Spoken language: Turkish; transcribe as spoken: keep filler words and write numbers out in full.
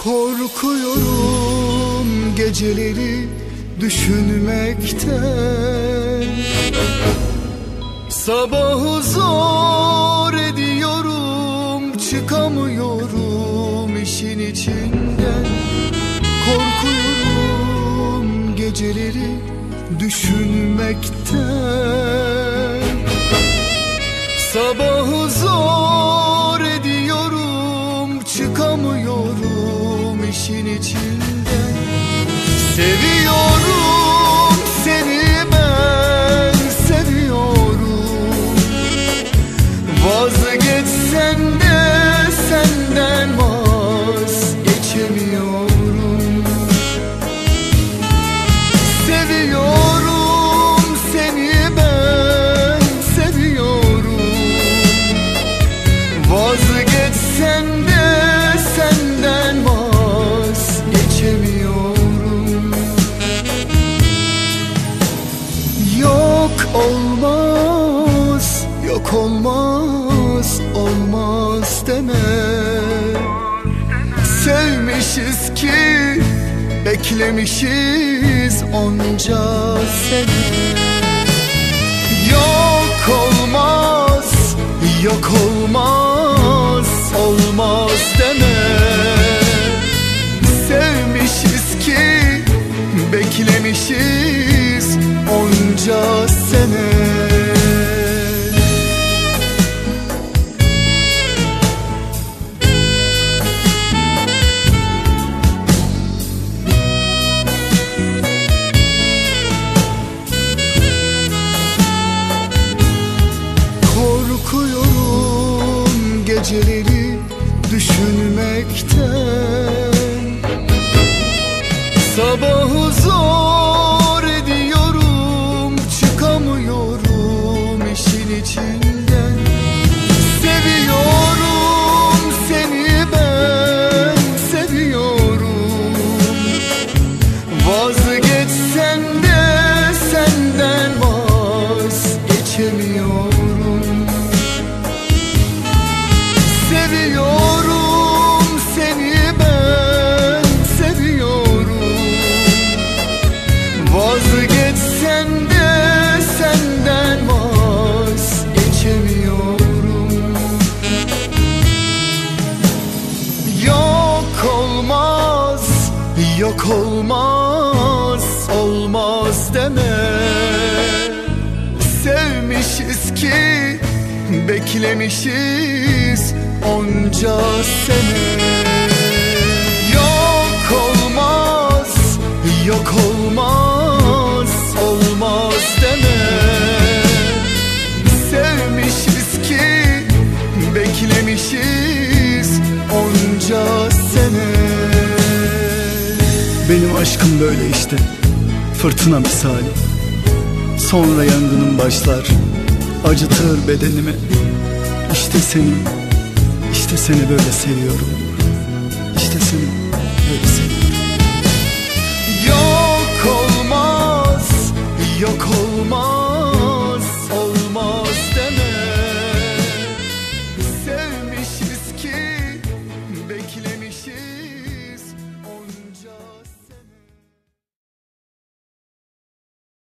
Korkuyorum geceleri düşünmekten, sabahı zor ediyorum, çıkamıyorum işin içinden. Korkuyorum geceleri düşünmekten, sabahı zor ediyorum, çıkamıyorum işin içinden. Seviyorum seni ben, seviyorum. Vazgeçsen de senden vazgeçemiyorum. Seviyorum seni ben, seviyorum. Vazgeçsen de senden vazgeçemiyorum. Yok olmaz, yok olmaz, olmaz deme. Sevmişiz ki beklemişiz onca sene. Yok olmaz, yok olmaz, olmaz deme. Sevmişiz ki beklemişiz onca sene. Korkuyorum geceleri düşünmekten, sabahı zor ediyorum, çıkamıyorum işin içinden. Seviyorum seni ben, seviyorum. Vazgeçsen de senden vazgeçemiyorum. Seviyorum seni ben, seviyorum. Vazgeçsen de senden vazgeçemiyorum. Yok olmaz, yok olmaz, olmaz deme. Sevmişiz ki beklemişiz onca sene. Yok olmaz, yok olmaz, olmaz deme. Sevmişiz ki beklemişiz onca sene. Benim aşkım böyle işte, fırtına misali. Sonra yangının başlar, acıtır bedenimi. İşte seni, işte seni böyle seviyorum. İşte seni böyle seviyorum. Yok olmaz, yok olmaz.